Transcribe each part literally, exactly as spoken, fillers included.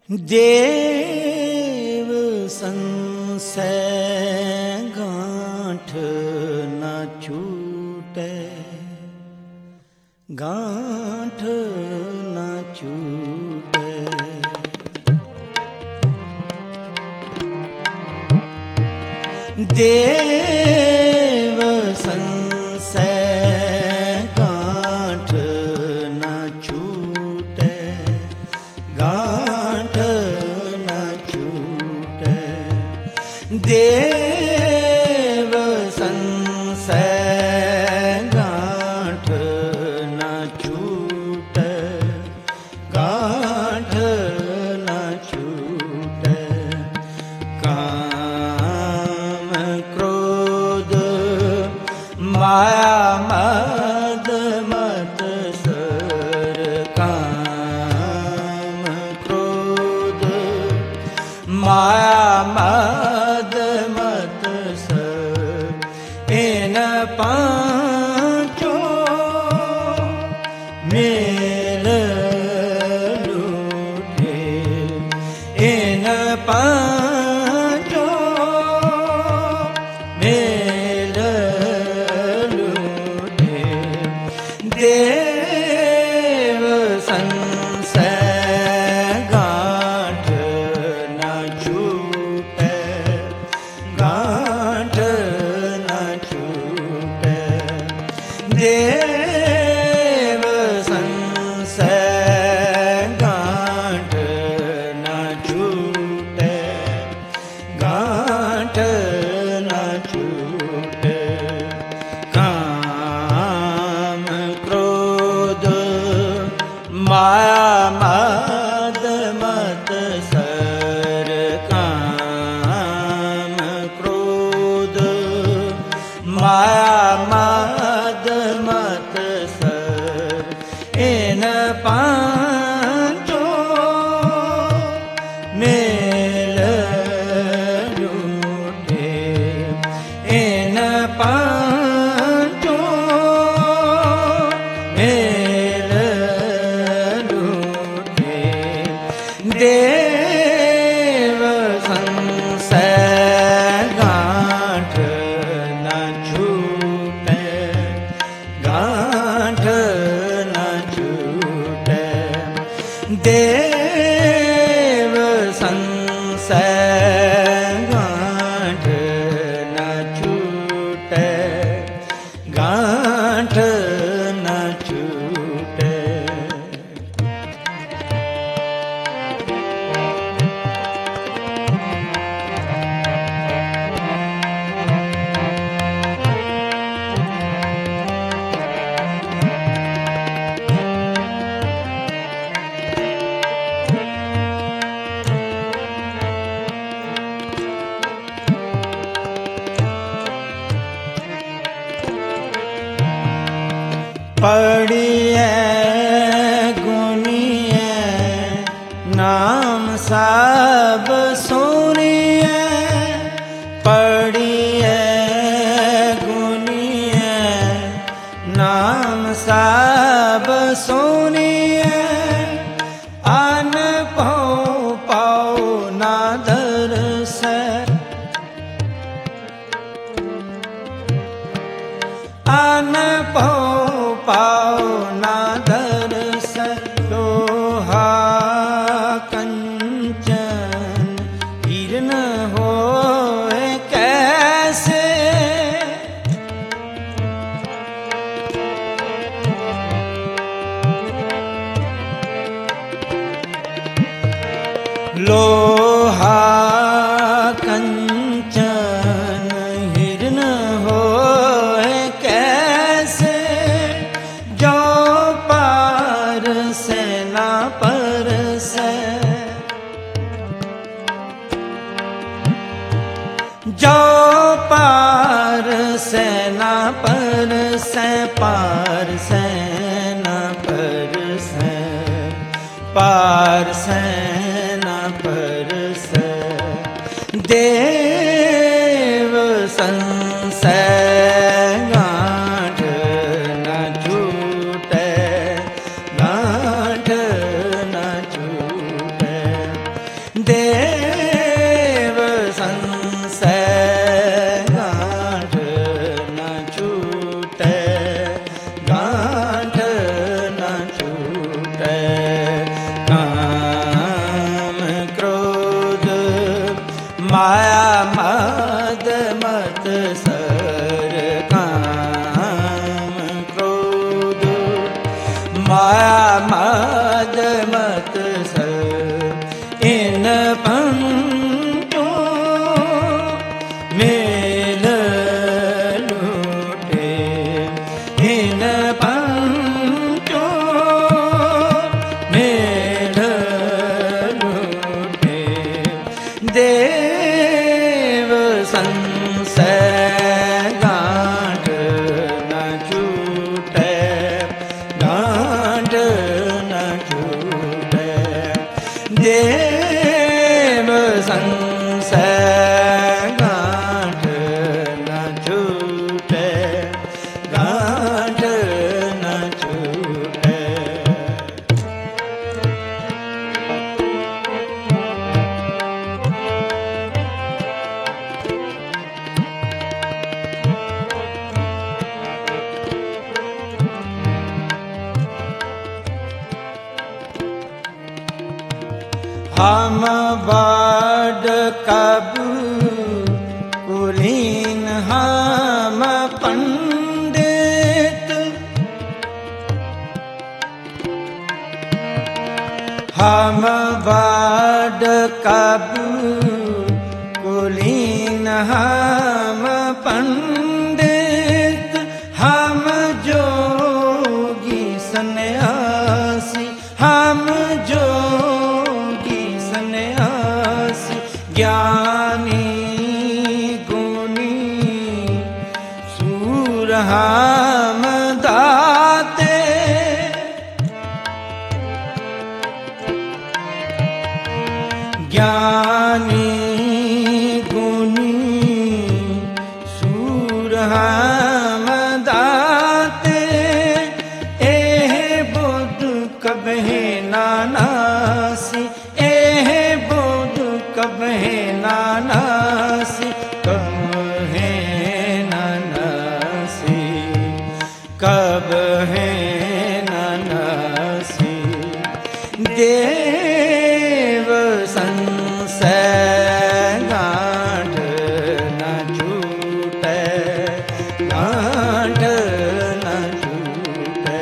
देव संशय गांठ न छूटे, गांठ न छूटे। देव संशय गांठ न छूटे, गांठ न छूटे। देव संशय गांठ न छूटे, गांठ न छूटे। काम क्रोध माया मद मत सर, काम क्रोध माया मद मत सर। इन पांचों मेल लूटे, इन पांचों मेल लूटे। देव संशय गांठ न छूटे, गांठ न छूटे। देव संशय गांठ न छूटे, गांठ न छूटे। काम क्रोध माया मद मत सर, काम क्रोध माया मद मत सर। इन पांचों मेल लूटे, इन पांचों मेल लूटे। देव संशय गांठ न छूटे, गांठ न छूटे। देव संशय गांठ न छूटे, गांठ न छूटे। पढ़िए गुनिए नाम सब सुनिए, पढ़िए गुनिए नाम सब सुनिए। अन पाओ पाओ ना दरस, अन पाओ पाओ ना दरस। लोहा कंचन हीरन होए कैसे, लोहा कंचन हीरन होए कैसे। जो पार से ना पर से, जो पार से ना पर से, पार से ना पर से, पार से ना पर से। देव संशय गांठ न छूटे, गांठ न छूटे। माया मद मत सर इन पंचों मेल लूटे इन पंचों मेल लूटे देव संशय गांठ न छूटे गांठ न छूटे देव संशय गांठ न छूटे गांठ न छूटे हम बड़ कब कुलीन हम पंडित हम बड़ कब कुलीन हम पंडित हम जोगी सन्यासी हम जोगी सन्यासी ज्ञानी गुणी सूर हम दाते ज्ञानी गुणी सूर हम दाते एह बुद्ध कबहे नानासी एह बुद्ध कबहे नानासी कबहे नानासी कब है नानासी देव संशय गांठ न छूटे गांठ न छूटे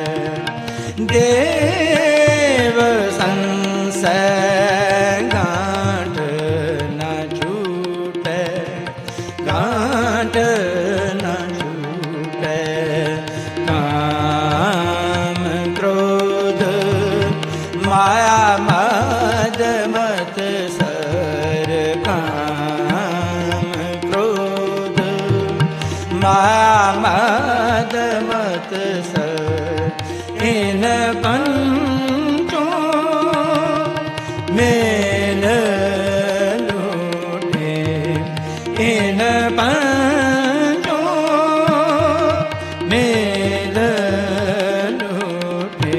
देव संशय गांठ न छूटे गांठ न छूटे काम क्रोध माया मद मत सर काम क्रोध माया मद मत सर इन पंचों मेल लूटे इन पंचों मेल लूटे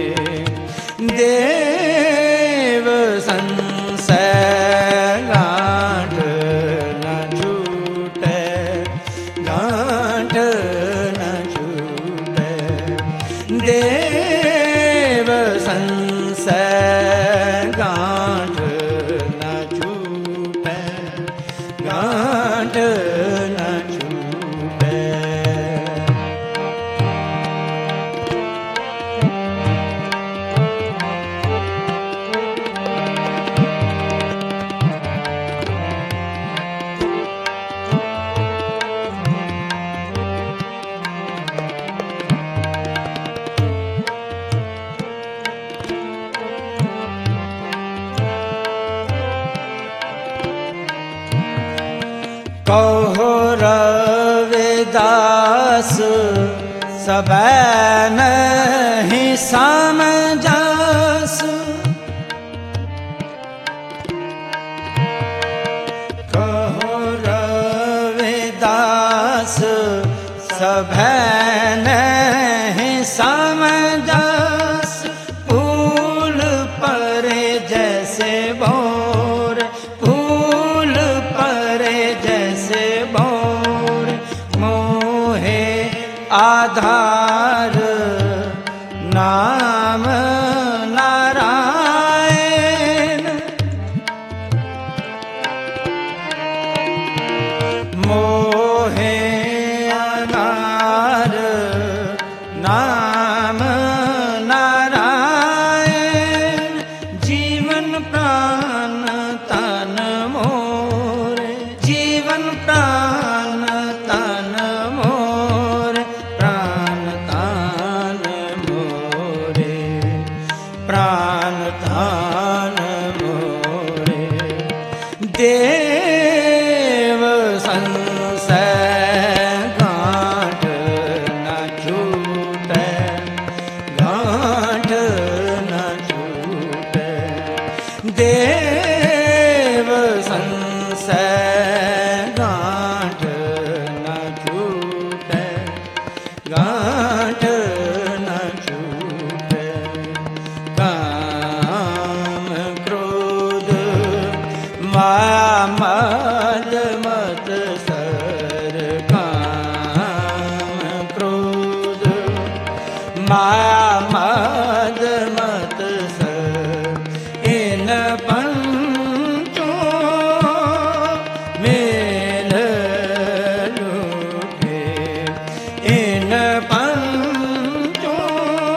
देव संशय गांठ न छूटे गांठ न छूटे देव संशय गांठ न छूटे गांठ न छूटे कहो रविदास सब नहीं समझास कहो रविदास सब नहीं समझास फूल पर जैसे बोर फूल पर जैसे बोर मोहे आधार नाम नारायण मोहे आधार नाम नारायण देव संशय गांठ न छूटे, गांठ न छूटे। देव संशय गांठ न छूटे, गांठ न छूटे। काम क्रोध माया मद मत सर, काम क्रोध माया मद मत सर। इन पंचों मेल लूटे, इन पंचों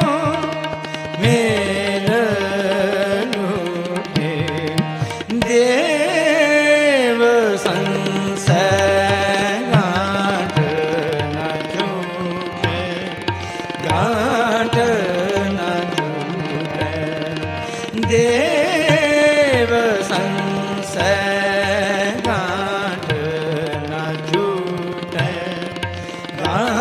मेल लूटे। देव संशय गांठ न छूटे, गांठ न छूटे। देव संशय गांठ न छूटे, गांठ